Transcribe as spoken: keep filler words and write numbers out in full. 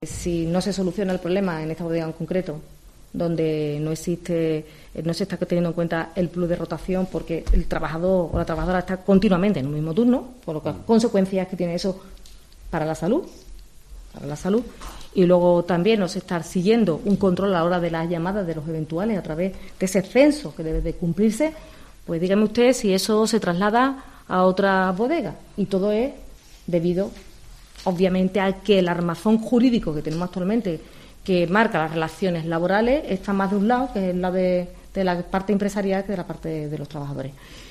Si no se soluciona el problema en esta bodega en concreto, donde no existe, no se está teniendo en cuenta el plus de rotación porque el trabajador o la trabajadora está continuamente en un mismo turno, por lo que consecuencias que tiene eso para la salud, para la salud, y luego también no se está siguiendo un control a la hora de las llamadas de los eventuales a través de ese censo que debe de cumplirse, pues dígame usted si eso se traslada a otras bodegas, y todo es debido obviamente a que el armazón jurídico que tenemos actualmente, que marca las relaciones laborales, está más de un lado, que es la de, de la parte empresarial, que de la parte de, de los trabajadores.